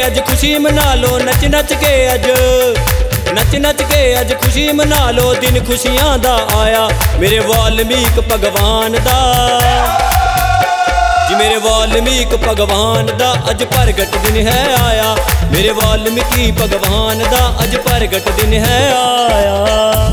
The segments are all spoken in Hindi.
अज खुशी मना लो, नच नच के अज खुशी मना लो, दिन खुशियां दा आया मेरे वाल्मीकि भगवान दा। जी मेरे वाल्मीकि भगवान दा अज प्रगट दिन है आया, मेरे वाल्मीकि भगवान दा अज प्रगट दिन है आया।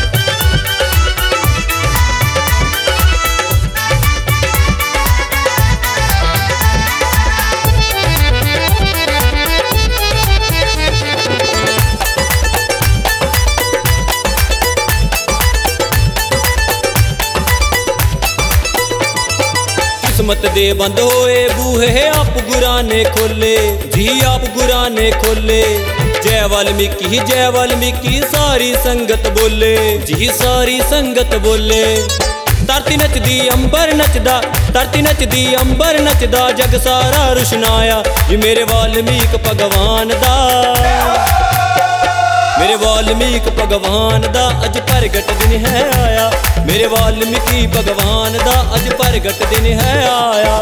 किस्मत दे बंद होए बूहे आप गुरा ने खोले, जी आप गुरा ने खोले। जय वाल्मीकि सारी संगत बोले, जी सारी संगत बोले। धरती नचदी अंबर नचदा, धरती नचदी अंबर नचदा, जग सारा रुशनाया जी मेरे वाल्मीकि भगवान दा। मेरे वाल्मीकि भगवान दा अज प्रगट दिन है आया, मेरे वाल्मीकि भगवान दा अज प्रगट दिन है आया।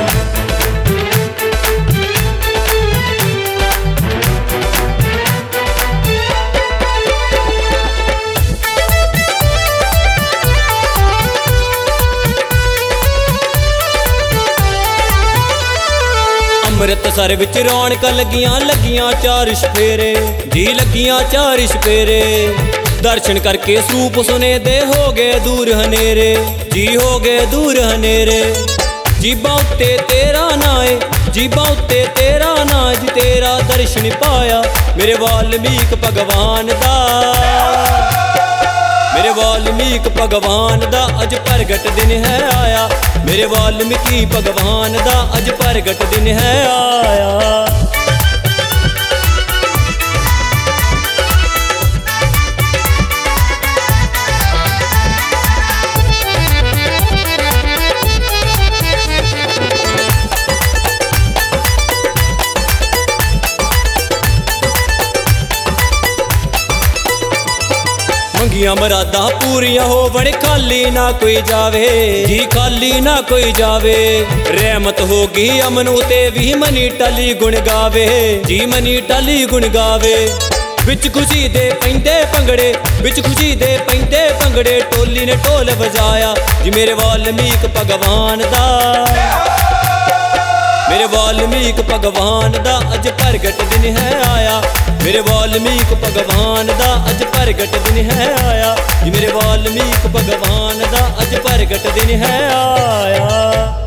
अमृतसर विच रौनक लगियां चार शफेरे, जी लगियां चार शफेरे। दर्शन करके सूप सुने दे हो गए दूर हनेरे, जी हो गए दूर हनेरे। जीबा उत्ते तेरा नाए, जीबा उत्ते तेरा ना, जी तेरा दर्शन पाया मेरे वाल्मीकि भगवान दा। मेरे वाल्मीकि भगवान दा अज प्रगट दिन है आया, मेरे वाल्मीकि भगवान दा अज प्रगट दिन है आया। मंगिया मरादा पूरियां हो बड़े, खाली ना कोई जावे, जी खाली ना कोई जावे। रहमत होगी अमनू ते भी मनी टाली गुण गावे, जी मनी टाली गुण गावे। बिच खुशी दे पैंदे भंगड़े, बिच खुशी दे पैंदे भंगड़े, टोली ने ढोल बजाया जी मेरे वाल्मीकि भगवान दा। मेरे वाल्मीकि भगवान दा अज प्रगट दिन है आया, मेरे वाल्मीकि भगवान दा अज प्रगट दिन है आया, मेरे वाल्मीकि भगवान दा अज प्रगट दिन है आया।